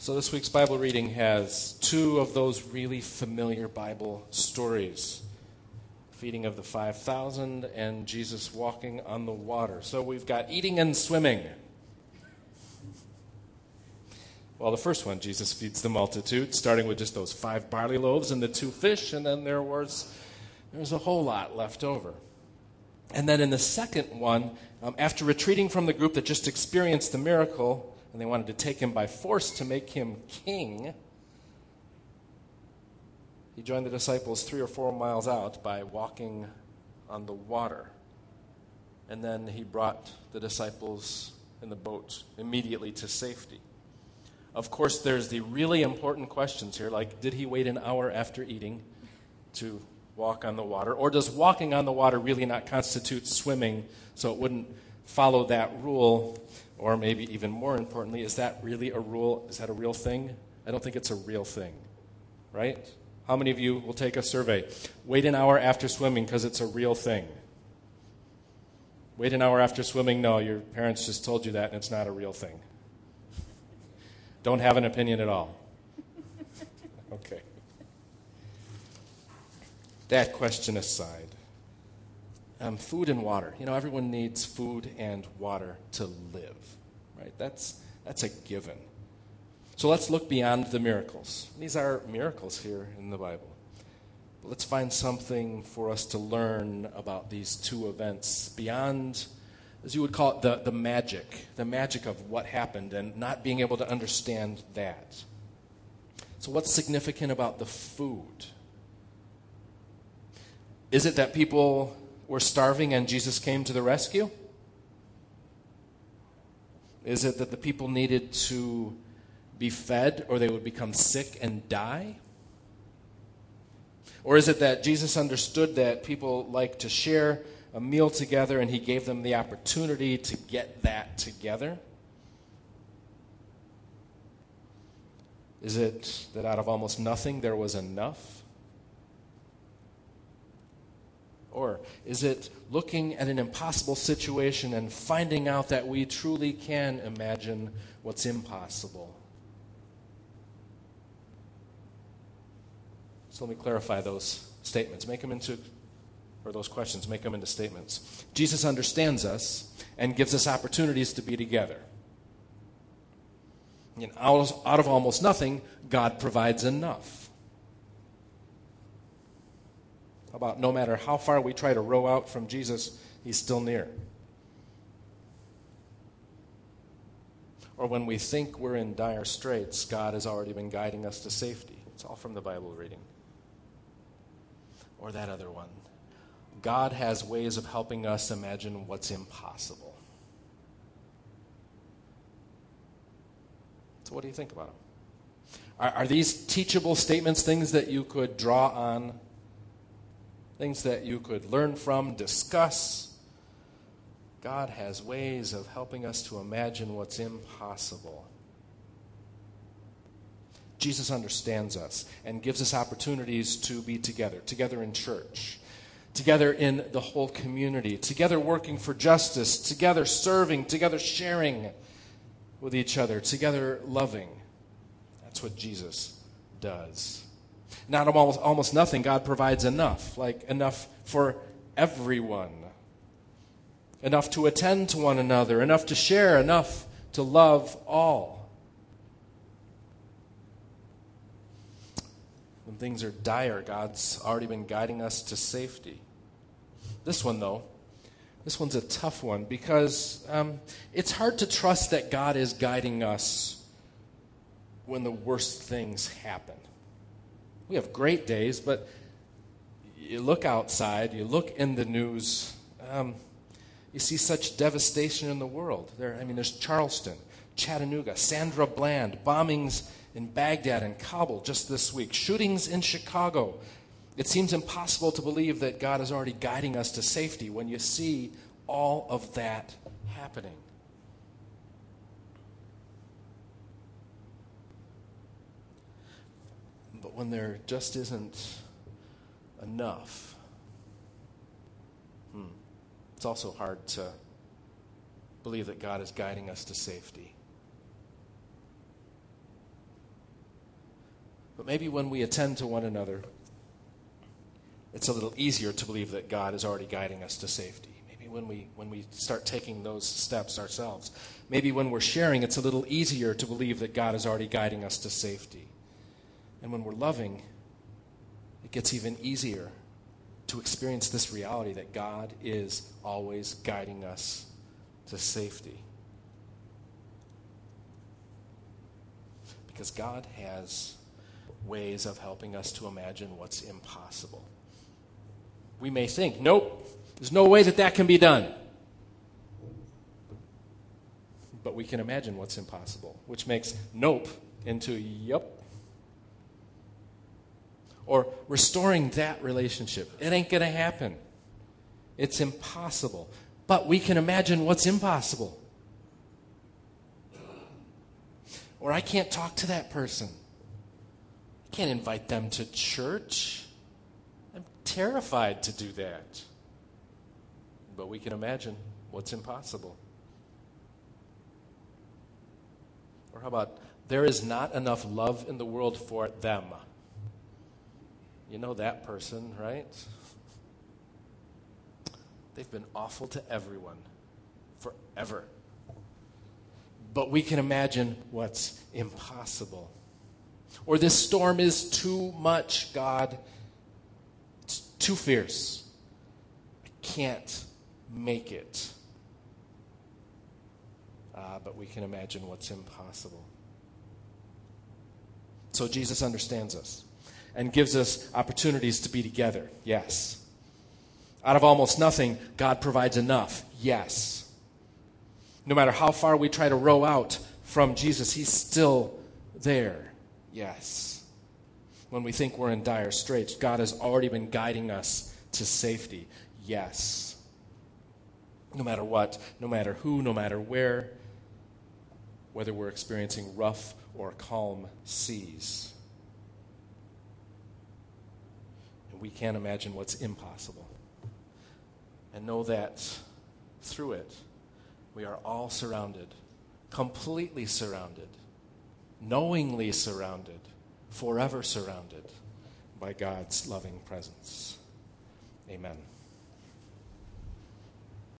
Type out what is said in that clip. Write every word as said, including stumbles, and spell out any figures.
So this week's Bible reading has two of those really familiar Bible stories. Feeding of the five thousand and Jesus walking on the water. So we've got eating and swimming. Well, the first one, Jesus feeds the multitude, starting with just those five barley loaves and the two fish, and then there was there's a whole lot left over. And then in the second one, um, after retreating from the group that just experienced the miracle, and they wanted to take him by force to make him king, he joined the disciples three or four miles out by walking on the water. And then he brought the disciples in the boat immediately to safety. Of course, there's the really important questions here, like did he wait an hour after eating to walk on the water? Or does walking on the water really not constitute swimming, so it wouldn't follow that rule? Or maybe even more importantly, is that really a rule? Is that a real thing? I don't think it's a real thing, right? How many of you will take a survey? Wait an hour after swimming because it's a real thing. Wait an hour after swimming? No, your parents just told you that and it's not a real thing. Don't have an opinion at all. Okay. That question aside, um, food and water. You know, everyone needs food and water to live, right? That's that's a given. So let's look beyond the miracles. These are miracles here in the Bible. But let's find something for us to learn about these two events beyond, as you would call it, the, the magic, the magic of what happened and not being able to understand that. So what's significant about the food? Is it that people were starving and Jesus came to the rescue? Is it that the people needed to be fed or they would become sick and die? Or is it that Jesus understood that people like to share a meal together and he gave them the opportunity to get that together? Is it that out of almost nothing there was enough? Or is it looking at an impossible situation and finding out that we truly can imagine what's impossible? So let me clarify those statements. Make them into, or those questions, make them into statements. Jesus understands us and gives us opportunities to be together. And out of, out of almost nothing, God provides enough. How about no matter how far we try to row out from Jesus, he's still near? Or when we think we're in dire straits, God has already been guiding us to safety. It's all from the Bible reading. Or that other one. God has ways of helping us imagine what's impossible. So what do you think about them? Are, are these teachable statements things that you could draw on? Things that you could learn from, discuss? God has ways of helping us to imagine what's impossible. Jesus understands us and gives us opportunities to be together, together in church, together in the whole community, together working for justice, together serving, together sharing with each other, together loving. That's what Jesus does. Not almost, almost nothing, God provides enough, like enough for everyone. Enough to attend to one another, enough to share, enough to love all. When things are dire, God's already been guiding us to safety. This one, though, this one's a tough one because um, it's hard to trust that God is guiding us when the worst things happen. We have great days, but you look outside, you look in the news, um, you see such devastation in the world. There, I mean, there's Charleston, Chattanooga, Sandra Bland, bombings in Baghdad and Kabul just this week, shootings in Chicago. It seems impossible to believe that God is already guiding us to safety when you see all of that happening. But when there just isn't enough, hmm, it's also hard to believe that God is guiding us to safety. But maybe when we attend to one another, it's a little easier to believe that God is already guiding us to safety. Maybe when we when we start taking those steps ourselves. Maybe when we're sharing, it's a little easier to believe that God is already guiding us to safety. And when we're loving, it gets even easier to experience this reality that God is always guiding us to safety. Because God has ways of helping us to imagine what's impossible. We may think, nope, there's no way that that can be done. But we can imagine what's impossible, which makes nope into yup. Or restoring that relationship. It ain't going to happen. It's impossible. But we can imagine what's impossible. Or I can't talk to that person. I can't invite them to church. I'm terrified to do that. But we can imagine what's impossible. Or how about, there is not enough love in the world for them. You know that person, right? They've been awful to everyone forever. But we can imagine what's impossible. Or this storm is too much, God. It's too fierce. I can't make it. Uh, but we can imagine what's impossible. So Jesus understands us and gives us opportunities to be together. Yes. Out of almost nothing, God provides enough. Yes. No matter how far we try to row out from Jesus, he's still there. Yes. When we think we're in dire straits, God has already been guiding us to safety. Yes. No matter what, no matter who, no matter where, whether we're experiencing rough or calm seas. And we can't imagine what's impossible. And know that through it, we are all surrounded, completely surrounded, knowingly surrounded, forever surrounded by God's loving presence. Amen.